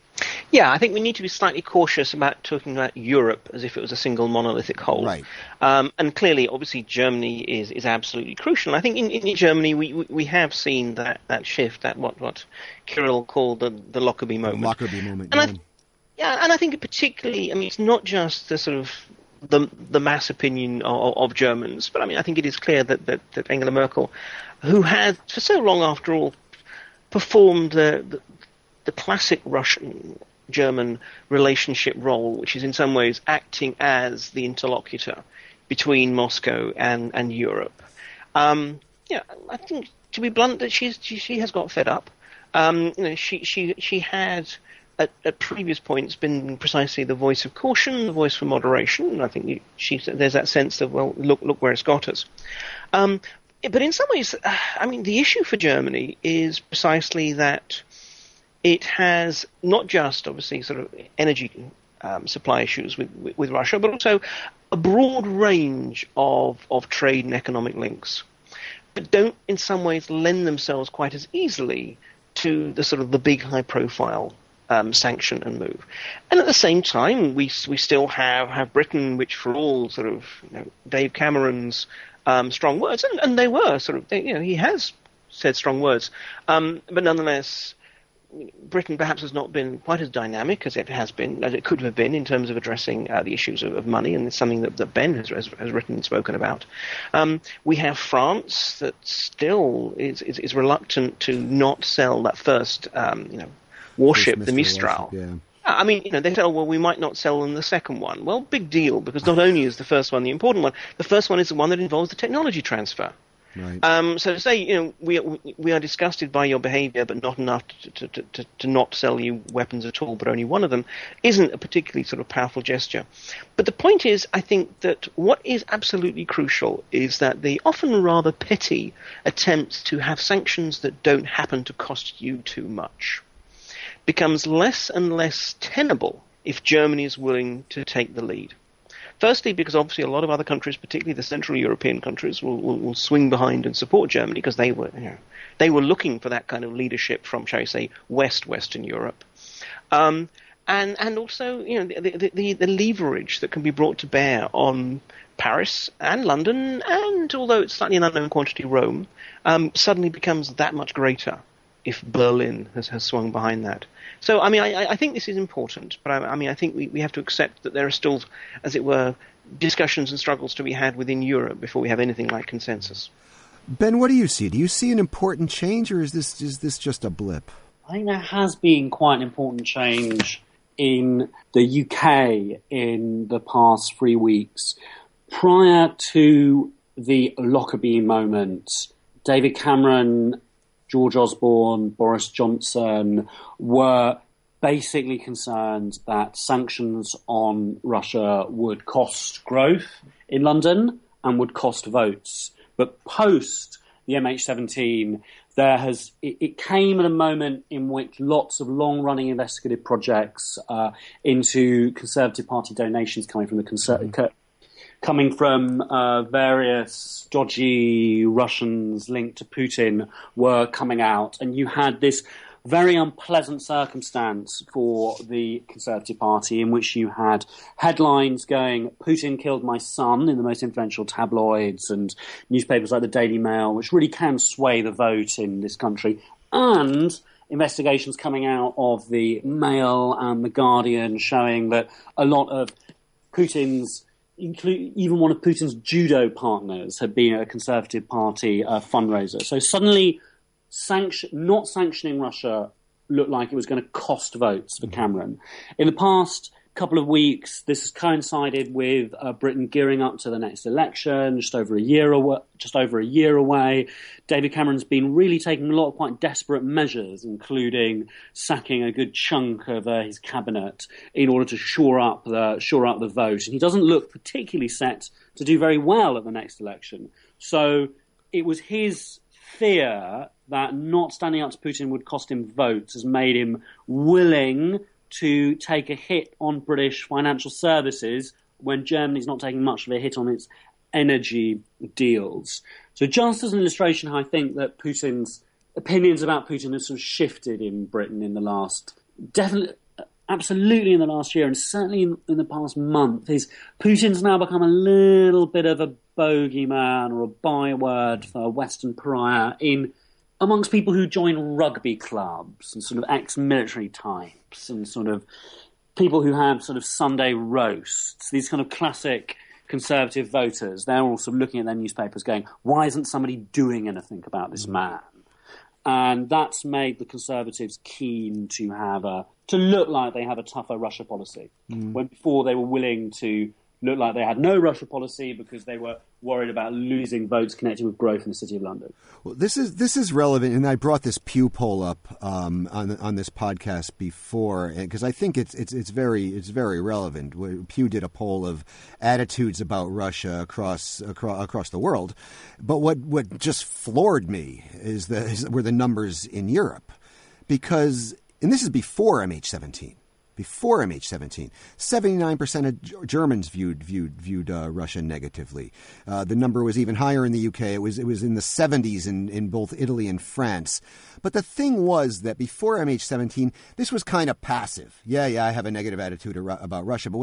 Speaker 5: Yeah, I think we need to be slightly cautious about talking about Europe as if it was a single monolithic whole.
Speaker 6: Right.
Speaker 5: And clearly, obviously, Germany is absolutely crucial. I think in Germany we have seen that shift, that what Kirill called the Lockerbie moment.
Speaker 6: The Lockerbie moment.
Speaker 5: And I think particularly, I mean, it's not just the sort of the mass opinion of Germans, but I mean, I think it is clear that Angela Merkel, who had for so long, after all, performed the classic Russian-German relationship role, which is in some ways acting as the interlocutor between Moscow and Europe. I think, to be blunt, that she has got fed up. She had at previous points been precisely the voice of caution, the voice for moderation. And I think there's that sense of, well, look where it's got us. But in some ways, I mean, the issue for Germany is precisely that it has not just, obviously, sort of energy supply issues with Russia, but also a broad range of trade and economic links that don't, in some ways, lend themselves quite as easily to the sort of the big, high-profile sanction and move. And at the same time, we still have Britain, which for all sort of Dave Cameron's strong words, and they were sort of, he has said strong words, but nonetheless, Britain perhaps has not been quite as dynamic as it could have been in terms of addressing the issues of money, and it's something that Ben has written and spoken about. We have France that still is reluctant to not sell that first warship, the Mistral.
Speaker 6: Yeah.
Speaker 5: I mean, they say, well, we might not sell them the second one. Well, big deal, because not only is the first one the important one, the first one is the one that involves the technology transfer.
Speaker 6: Right.
Speaker 5: So to say, we are disgusted by your behaviour, but not enough to not sell you weapons at all, but only one of them, isn't a particularly sort of powerful gesture. But the point is, I think that what is absolutely crucial is that the often rather petty attempts to have sanctions that don't happen to cost you too much becomes less and less tenable if Germany is willing to take the lead. Firstly, because obviously a lot of other countries, particularly the Central European countries, will swing behind and support Germany because they were looking for that kind of leadership from, shall we say, Western Europe, and also the leverage that can be brought to bear on Paris and London, and although it's slightly an unknown quantity, Rome, suddenly becomes that much greater if Berlin has swung behind that. So, I mean, I think this is important, but I think we have to accept that there are still, as it were, discussions and struggles to be had within Europe before we have anything like consensus.
Speaker 6: Ben, what do you see? Do you see an important change, or is this just a blip?
Speaker 8: I think there has been quite an important change in the UK in the past 3 weeks. Prior to the Lockerbie moment, David Cameron, George Osborne, Boris Johnson were basically concerned that sanctions on Russia would cost growth in London and would cost votes. But post the MH17, it came at a moment in which lots of long-running investigative projects into Conservative Party donations coming from various dodgy Russians linked to Putin were coming out, and you had this very unpleasant circumstance for the Conservative Party in which you had headlines going, Putin killed my son, in the most influential tabloids and newspapers like the Daily Mail, which really can sway the vote in this country, and investigations coming out of the Mail and the Guardian showing that a lot of Putin's, even one of Putin's judo partners had been a Conservative Party fundraiser. So suddenly, not sanctioning Russia looked like it was going to cost votes for Cameron. In the past couple of weeks, this has coincided with Britain gearing up to the next election, just over a year away. David Cameron's been really taking a lot of quite desperate measures, including sacking a good chunk of his cabinet in order to shore up the vote. And he doesn't look particularly set to do very well at the next election. So it was his fear that not standing up to Putin would cost him votes has made him willing to take a hit on British financial services when Germany's not taking much of a hit on its energy deals. So just as an illustration how I think that Putin's opinions about Putin have sort of shifted in Britain in the last, definitely, absolutely in the last year, and certainly in the past month, is Putin's now become a little bit of a bogeyman or a byword for a Western pariah amongst people who join rugby clubs and sort of ex-military types and sort of people who have sort of Sunday roasts, these kind of classic conservative voters. They're all sort of looking at their newspapers going, why isn't somebody doing anything about this man? And that's made the Conservatives keen to look like they have a tougher Russia policy. When before they were willing to look like they had no Russia policy because they were worried about losing votes connected with growth in the City of London.
Speaker 6: Well, this is relevant, and I brought this Pew poll up on this podcast before because I think it's very relevant. Pew did a poll of attitudes about Russia across the world, but what just floored me were the numbers in Europe, because and this is before MH17. Before MH17, 79% of Germans viewed Russia negatively. The number was even higher in the UK. It was in the 70s in both Italy and France. But the thing was that before MH17, this was kind of passive. Yeah, I have a negative attitude about Russia,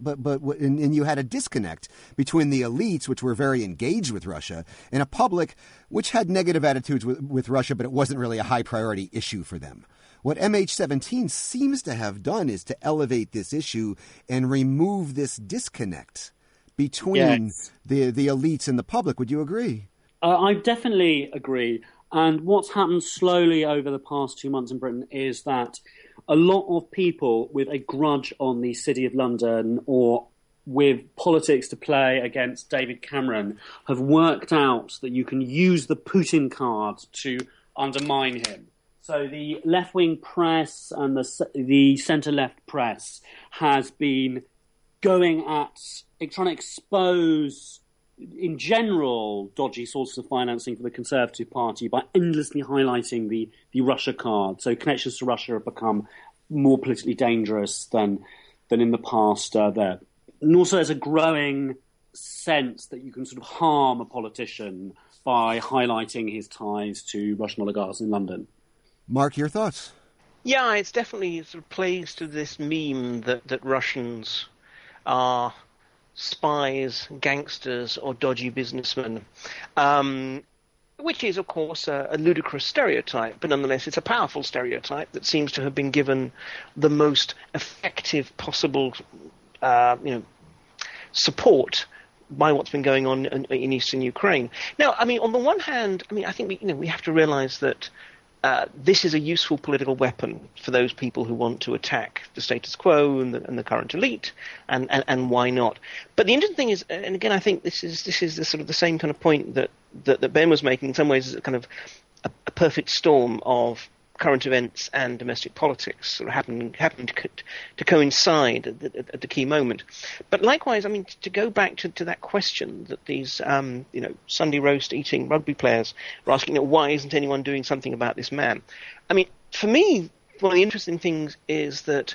Speaker 6: and you had a disconnect between the elites, which were very engaged with Russia, and a public which had negative attitudes with Russia, but it wasn't really a high priority issue for them. What MH17 seems to have done is to elevate this issue and remove this disconnect between the elites and the public. Would you agree?
Speaker 8: I definitely agree. And what's happened slowly over the past 2 months in Britain is that a lot of people with a grudge on the City of London or with politics to play against David Cameron have worked out that you can use the Putin card to undermine him. So the left-wing press and the centre-left press has been going at trying to expose, in general, dodgy sources of financing for the Conservative Party by endlessly highlighting the Russia card. So connections to Russia have become more politically dangerous than in the past there. And also there's a growing sense that you can sort of harm a politician by highlighting his ties to Russian oligarchs in London.
Speaker 6: Mark, your thoughts?
Speaker 5: Yeah, it's definitely sort of plays to this meme that Russians are spies, gangsters, or dodgy businessmen, which is, of course, a ludicrous stereotype, but nonetheless it's a powerful stereotype that seems to have been given the most effective possible support by what's been going on in eastern Ukraine. Now, I mean, on the one hand, I mean, I think we have to realize that this is a useful political weapon for those people who want to attack the status quo and the current elite, and why not? But the interesting thing is, and again, I think this is the sort of the same kind of point that Ben was making. In some ways, is a kind of a perfect storm of current events and domestic politics sort of happened to coincide at the key moment. But likewise, I mean, to go back to that question that these Sunday roast eating rugby players were asking, why isn't anyone doing something about this man? I mean, for me, one of the interesting things is that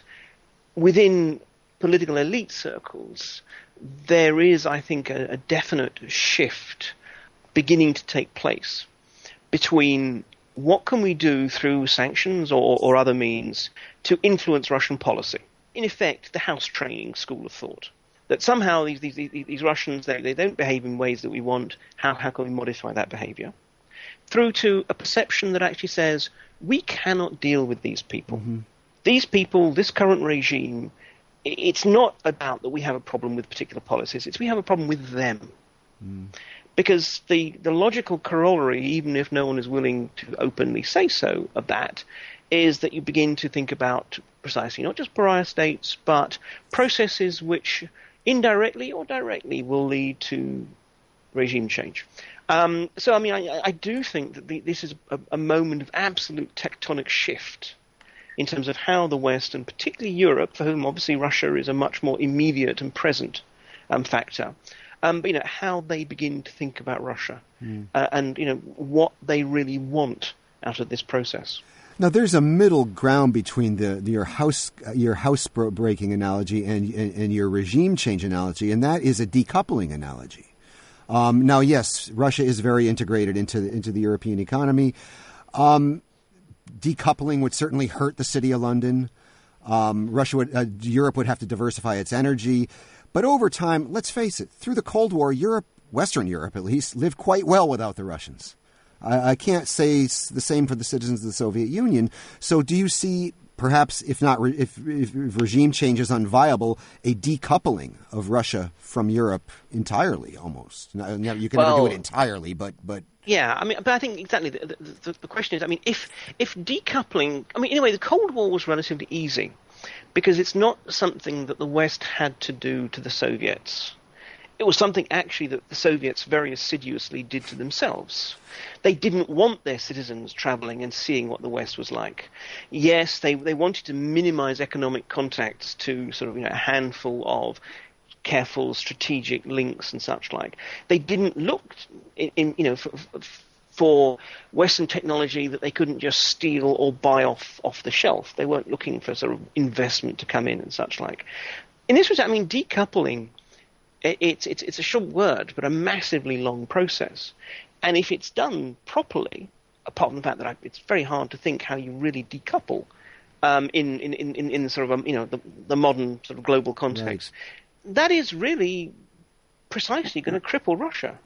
Speaker 5: within political elite circles, there is, I think, a definite shift beginning to take place between what can we do through sanctions or other means to influence Russian policy? In effect, the house training school of thought. That somehow these Russians, they don't behave in ways that we want. How can we modify that behavior? Through to a perception that actually says, we cannot deal with these people. Mm-hmm. These people, this current regime, it's not about that we have a problem with particular policies. It's we have a problem with them. Mm. Because the logical corollary, even if no one is willing to openly say so of that, is that you begin to think about precisely not just pariah states, but processes which indirectly or directly will lead to regime change. So, I mean, I do think that this is a moment of absolute tectonic shift in terms of how the West, and particularly Europe, for whom obviously Russia is a much more immediate and present factor, but how they begin to think about Russia and what they really want out of this process.
Speaker 6: Now, there's a middle ground between your house breaking analogy and your regime change analogy, and that is a decoupling analogy. Now, yes, Russia is very integrated into the European economy. Decoupling would certainly hurt the City of London. Europe would have to diversify its energy. But over time, let's face it, through the Cold War, Western Europe at least, lived quite well without the Russians. I can't say the same for the citizens of the Soviet Union. So do you see, perhaps, if regime change is unviable, a decoupling of Russia from Europe entirely, almost? Now, you can never do it entirely, but...
Speaker 5: Yeah, but I think exactly the question is, if decoupling... in a way, the Cold War was relatively easy because it's not something that the West had to do to the Soviets. It was something actually that the Soviets very assiduously did to themselves. They didn't want their citizens traveling and seeing what the West was like. Yes, they wanted to minimize economic contacts to sort of a handful of careful strategic links and such like. They didn't look for Western technology that they couldn't just steal or buy off the shelf. They weren't looking for sort of investment to come in and such like. In this respect, decoupling. It's a short word, but a massively long process. And if it's done properly, apart from the fact that it's very hard to think how you really decouple in sort of the modern sort of global context, that is really precisely going to cripple Russia.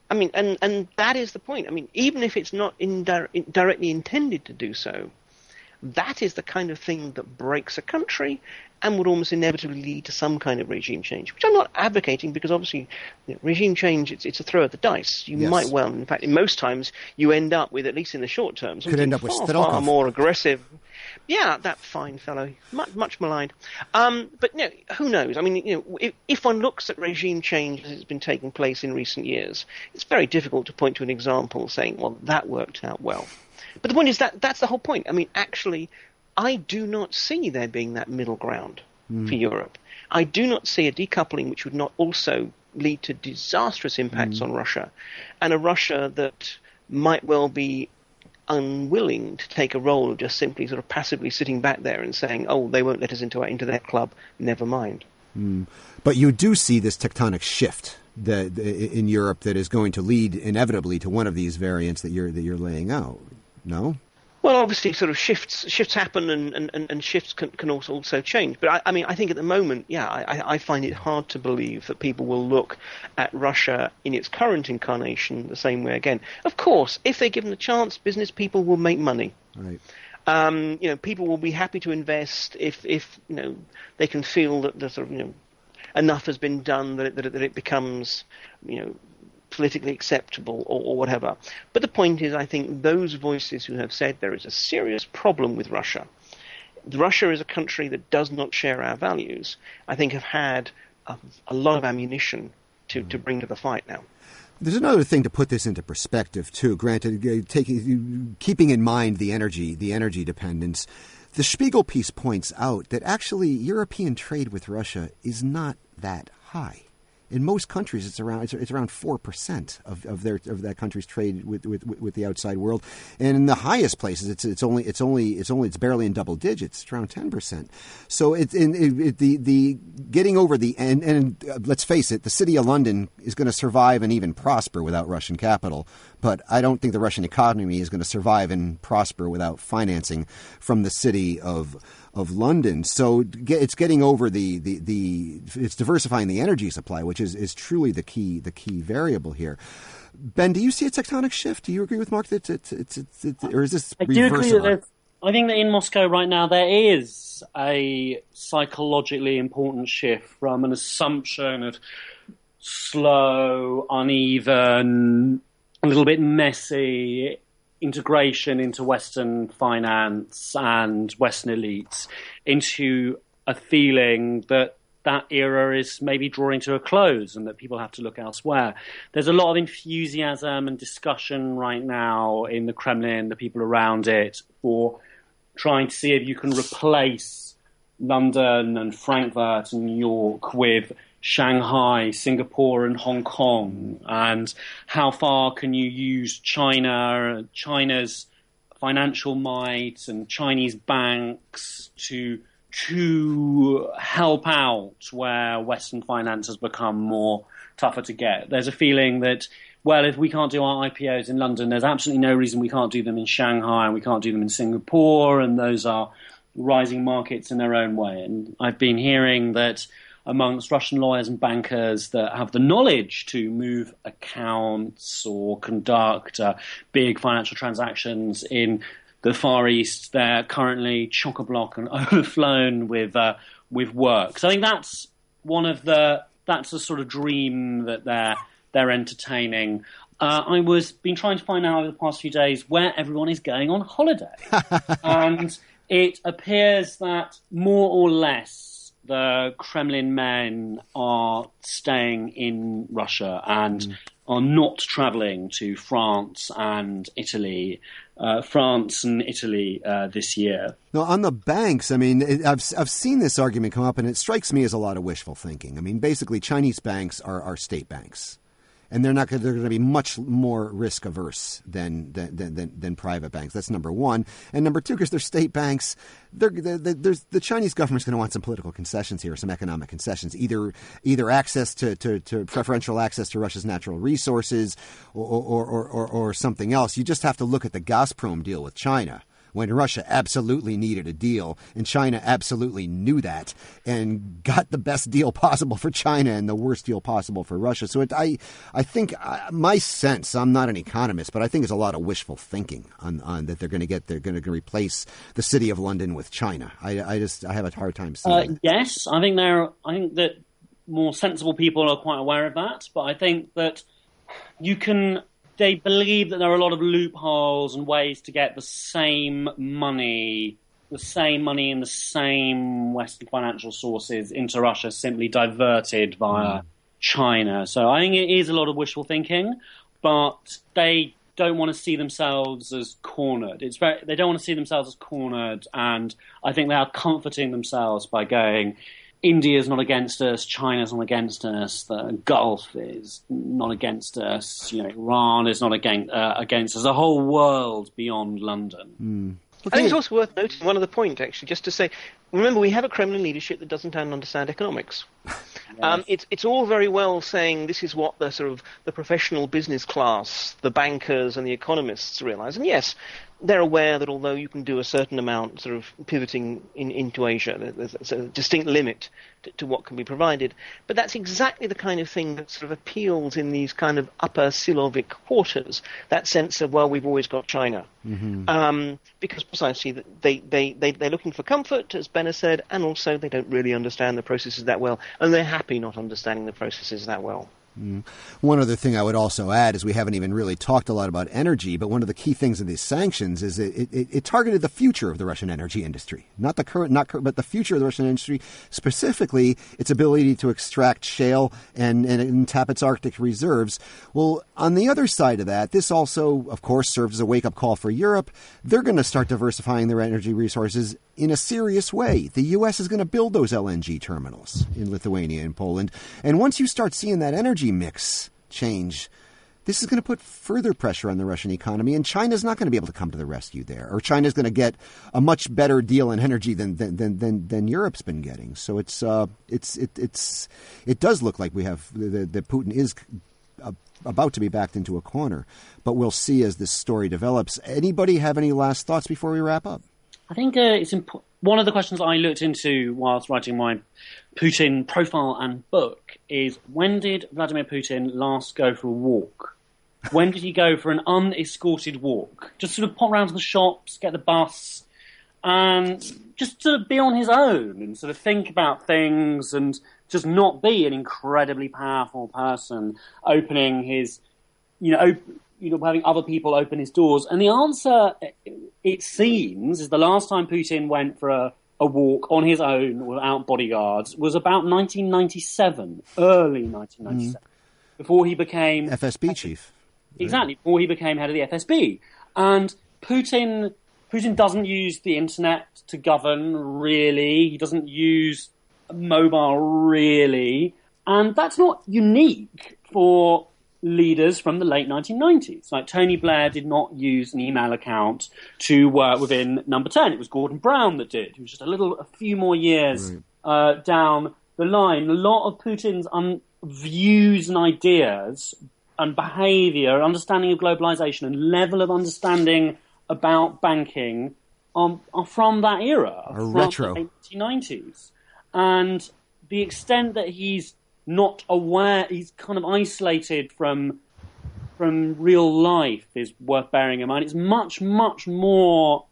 Speaker 5: And that is the point. Even if it's not directly intended to do so, that is the kind of thing that breaks a country and would almost inevitably lead to some kind of regime change, which I'm not advocating because obviously regime change, it's a throw of the dice. You might well, in fact, in most times, you end up with, at least in the short term, something far more aggressive. Yeah, that fine fellow, much maligned. But who knows? If one looks at regime change as it's been taking place in recent years, it's very difficult to point to an example saying, well, that worked out well. But the point is that's the whole point. Actually, I do not see there being that middle ground for Europe. I do not see a decoupling which would not also lead to disastrous impacts on Russia, and a Russia that might well be unwilling to take a role of just simply sort of passively sitting back there and saying, oh, they won't let us into their club, never mind.
Speaker 6: But you do see this tectonic shift in Europe that is going to lead inevitably to one of these variants that you're laying out. No?
Speaker 5: Well, obviously, sort of shifts happen and shifts can also change. But I think at the moment, I find it hard to believe that people will look at Russia in its current incarnation the same way again. Of course, if they're given a chance, business people will make money.
Speaker 6: Right.
Speaker 5: People will be happy to invest if they can feel that the sort of enough has been done that it becomes politically acceptable or whatever. But the point is, I think those voices who have said there is a serious problem with Russia. Russia is a country that does not share our values. I think have had a lot of ammunition to bring to the fight now.
Speaker 6: There's another thing to put this into perspective too. Granted, keeping in mind the energy dependence. The Spiegel piece points out that actually European trade with Russia is not that high. In most countries, it's around 4% of that country's trade with the outside world, and in the highest places, it's barely in double digits. It's around 10%. So the getting over the and let's face it, the city of London is going to survive and even prosper without Russian capital. But I don't think the Russian economy is going to survive and prosper without financing from the city of London. So it's getting over it's diversifying the energy supply, which is truly the key variable here. Ben, do you see a tectonic shift? Do you agree with Mark that or is this reversible?
Speaker 8: I do agree that I think that in Moscow right now there is a psychologically important shift from an assumption of slow, uneven, a little bit messy integration into Western finance and Western elites into a feeling that era is maybe drawing to a close and that people have to look elsewhere. There's a lot of enthusiasm and discussion right now in the Kremlin, the people around it, for trying to see if you can replace London and Frankfurt and New York with Shanghai, Singapore and Hong Kong, and how far can you use China's financial might and Chinese banks to help out where Western finance has become more tougher to get. There's a feeling that, well, if we can't do our IPOs in London, there's absolutely no reason we can't do them in Shanghai and we can't do them in Singapore, and those are rising markets in their own way. And I've been hearing that amongst Russian lawyers and bankers that have the knowledge to move accounts or conduct big financial transactions in the Far East, they're currently chock-a-block and overflown with work. So I think that's that's a sort of dream that they're entertaining. Been trying to find out over the past few days where everyone is going on holiday. And it appears that more or less the Kremlin men are staying in Russia and are not travelling to France and Italy this year.
Speaker 6: Now, on the banks, I mean, I've seen this argument come up, and it strikes me as a lot of wishful thinking. I mean, basically, Chinese banks are state banks, and they're going to be much more risk averse than private banks. That's number one. And number two, because they're state banks, the Chinese government's going to want some political concessions here, some economic concessions, either access to preferential access to Russia's natural resources or something else. You just have to look at the Gazprom deal with China, when Russia absolutely needed a deal, and China absolutely knew that and got the best deal possible for China and the worst deal possible for Russia. So I think my sense, I'm not an economist, but I think it's a lot of wishful thinking on that they're going to replace the city of London with China. I have a hard time seeing.
Speaker 8: Yes, I think that more sensible people are quite aware of that, but I think that they believe that there are a lot of loopholes and ways to get the same money in the same Western financial sources into Russia, simply diverted via China. So I think it is a lot of wishful thinking, but they don't want to see themselves as cornered. They don't want to see themselves as cornered, and I think they are comforting themselves by going, India's not against us, China's not against us, the Gulf is not against us, Iran is not against us, the whole world beyond London.
Speaker 5: I think it's also worth noting one other point, actually, just to say, remember, we have a Kremlin leadership that doesn't understand economics. Yes. It's all very well saying this is what the professional business class, the bankers and the economists realize. And yes, they're aware that although you can do a certain amount sort of pivoting into Asia, there's a distinct limit to what can be provided. But that's exactly the kind of thing that sort of appeals in these kind of upper Silovic quarters, that sense of, well, we've always got China. Mm-hmm. Because precisely they're looking for comfort, as Ben has said, and also they don't really understand the processes that well, and they're happy not understanding the processes that well.
Speaker 6: One other thing I would also add is we haven't even really talked a lot about energy, but one of the key things in these sanctions is it targeted the future of the Russian energy industry, not the current, but the future of the Russian industry, specifically its ability to extract shale and tap its Arctic reserves. Well, on the other side of that, this also, of course, serves as a wake-up call for Europe. They're going to start diversifying their energy resources in a serious way. The U.S. is going to build those LNG terminals in Lithuania and Poland. And once you start seeing that energy mix change, this is going to put further pressure on the Russian economy, and China's not going to be able to come to the rescue there. Or China's going to get a much better deal in energy than Europe's been getting. So it does look like we have the Putin is about to be backed into a corner. But we'll see as this story develops. Anybody have any last thoughts before we wrap up?
Speaker 8: I think it's one of the questions I looked into whilst writing my Putin profile and book is, when did Vladimir Putin last go for a walk? When did he go for an unescorted walk? Just sort of pop round to the shops, get the bus, and just sort of be on his own and sort of think about things and just not be an incredibly powerful person opening his, having other people open his doors. And the answer, it seems, is the last time Putin went for a walk on his own without bodyguards was about 1997, early 1997, before he became
Speaker 6: FSB chief.
Speaker 8: Exactly, before he became head of the FSB. And Putin doesn't use the internet to govern, really. He doesn't use mobile, really. And that's not unique for leaders from the late 1990s. Like Tony Blair did not use an email account to work within Number 10. It was Gordon Brown that did. It was just a few more years down the line. A lot of Putin's views and ideas and behaviour, understanding of globalization and level of understanding about banking are from that era, from
Speaker 6: retro.
Speaker 8: the 1990s. And the extent that he's not aware, he's kind of isolated from real life is worth bearing in mind. It's much, much more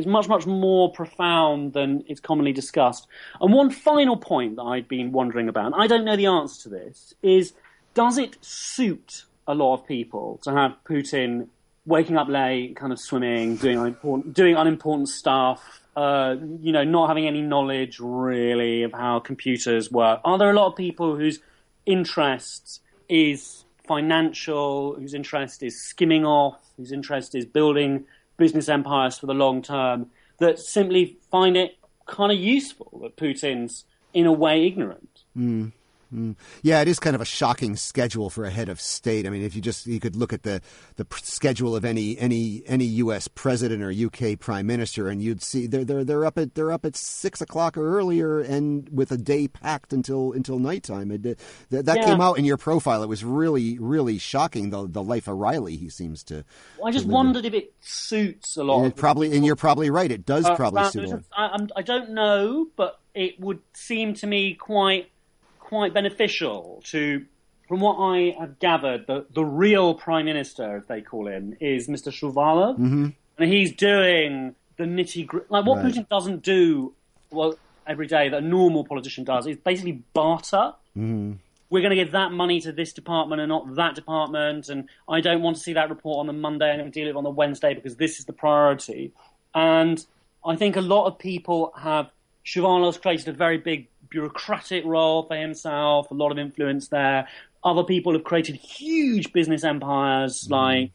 Speaker 8: profound than it's commonly discussed. And one final point that I'd been wondering about, and I don't know the answer to this, is does it suit a lot of people to have Putin waking up late, kind of swimming, doing unimportant stuff, not having any knowledge really of how computers work? Are there a lot of people whose interest is financial, whose interest is skimming off, whose interest is building business empires for the long term, that simply find it kind of useful that Putin's in a way ignorant?
Speaker 6: Yeah, it is kind of a shocking schedule for a head of state. I mean, if you could look at the schedule of any U.S. president or UK prime minister, and you'd see they're up at 6 o'clock or earlier, and with a day packed until nighttime. That came out in your profile. It was really, really shocking. The life of Riley, he seems to.
Speaker 8: Well, I just wondered if it suits a lot.
Speaker 6: And you're probably right. It does probably suit him.
Speaker 8: I don't know, but it would seem to me quite beneficial to, from what I have gathered, the real prime minister, as they call him, is Mr. Shuvalov, and he's doing the nitty-gritty, like what Putin doesn't do every day that a normal politician does, is basically barter. We're going to give that money to this department and not that department, and I don't want to see that report on the Monday, I'm going to deal with it on the Wednesday because this is the priority. And I think a lot of people have, Shuvalov's created a very big bureaucratic role for himself, a lot of influence there. Other people have created huge business empires like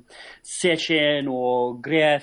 Speaker 8: Sechin or Griev,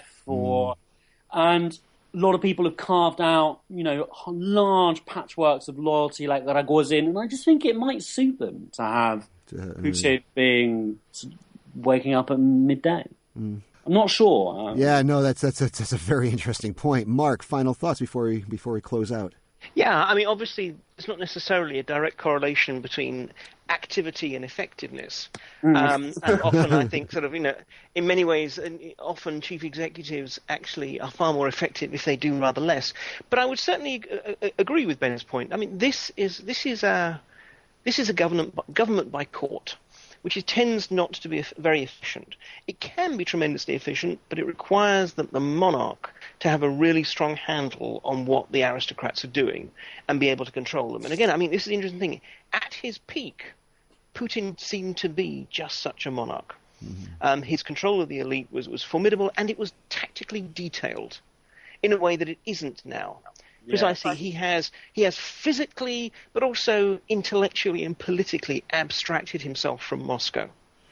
Speaker 8: and a lot of people have carved out, large patchworks of loyalty like Rogozin, and I just think it might suit them to have Putin waking up at midday. I'm not sure.
Speaker 6: That's a very interesting point. Mark, final thoughts before we close out.
Speaker 5: Yeah, I mean, obviously, there's not necessarily a direct correlation between activity and effectiveness. And often, I think, in many ways, often chief executives actually are far more effective if they do rather less. But I would certainly agree with Ben's point. I mean, this is a government by court, which tends not to be very efficient. It can be tremendously efficient, but it requires the monarch to have a really strong handle on what the aristocrats are doing and be able to control them. And again, I mean, this is the interesting thing. At his peak, Putin seemed to be just such a monarch. His control of the elite was formidable, and it was tactically detailed in a way that it isn't now. Precisely, he has physically, but also intellectually and politically abstracted himself from Moscow.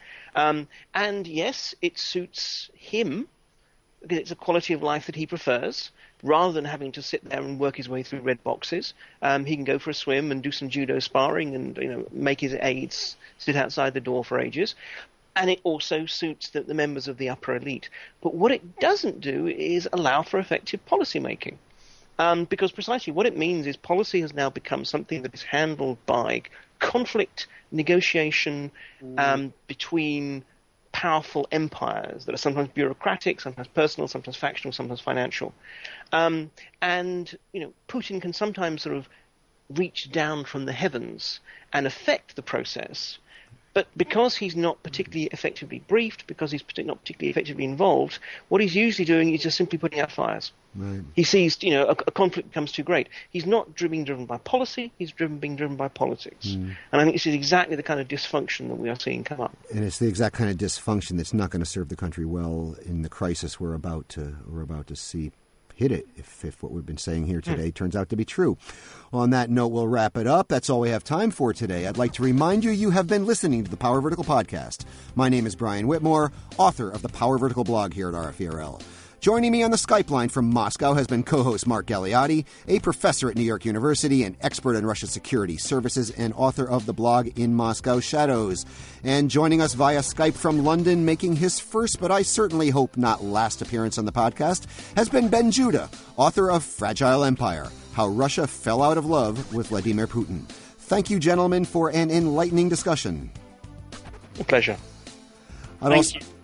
Speaker 5: And yes, it suits him, because it's a quality of life that he prefers, rather than having to sit there and work his way through red boxes. He can go for a swim and do some judo sparring and make his aides sit outside the door for ages. And it also suits the members of the upper elite. But what it doesn't do is allow for effective policy making. Because precisely what it means is policy has now become something that is handled by conflict, negotiation between powerful empires that are sometimes bureaucratic, sometimes personal, sometimes factional, sometimes financial. And Putin can sometimes sort of reach down from the heavens and affect the process. But because he's not particularly effectively briefed, because he's not particularly effectively involved, what he's usually doing is just simply putting out fires. Right. He sees, a conflict becomes too great. He's not being driven by policy, he's being driven by politics. And I think this is exactly the kind of dysfunction that we are seeing come up.
Speaker 6: And it's the exact kind of dysfunction that's not going to serve the country well in the crisis we're about to see hit it if what we've been saying here today turns out to be true. On that note, we'll wrap it up. That's all we have time for today. I'd like to remind you have been listening to the Power Vertical podcast. My name is Brian Whitmore, author of the Power Vertical blog here at RFERL. Joining me on the Skype line from Moscow has been co-host Mark Galeotti, a professor at New York University, an expert in Russian security services, and author of the blog In Moscow Shadows. And joining us via Skype from London, making his first, but I certainly hope not last appearance on the podcast, has been Ben Judah, author of Fragile Empire, How Russia Fell Out of Love with Vladimir Putin. Thank you, gentlemen, for an enlightening discussion.
Speaker 5: A pleasure.
Speaker 6: I'd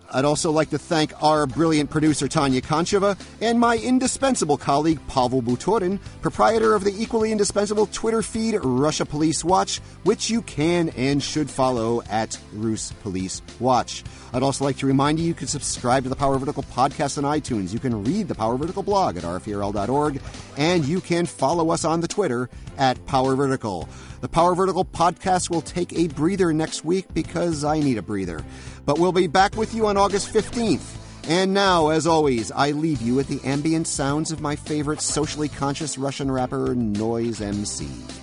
Speaker 6: I'd also like to thank our brilliant producer, Tanya Koncheva, and my indispensable colleague, Pavel Butorin, proprietor of the equally indispensable Twitter feed, Russia Police Watch, which you can and should follow at Rus Police Watch. I'd also like to remind you can subscribe to the Power Vertical podcast on iTunes. You can read the Power Vertical blog at rfrl.org, and you can follow us on the Twitter at Power Vertical. The Power Vertical podcast will take a breather next week because I need a breather. But we'll be back with you on August 15th. And now, as always, I leave you with the ambient sounds of my favorite socially conscious Russian rapper, Noise MC.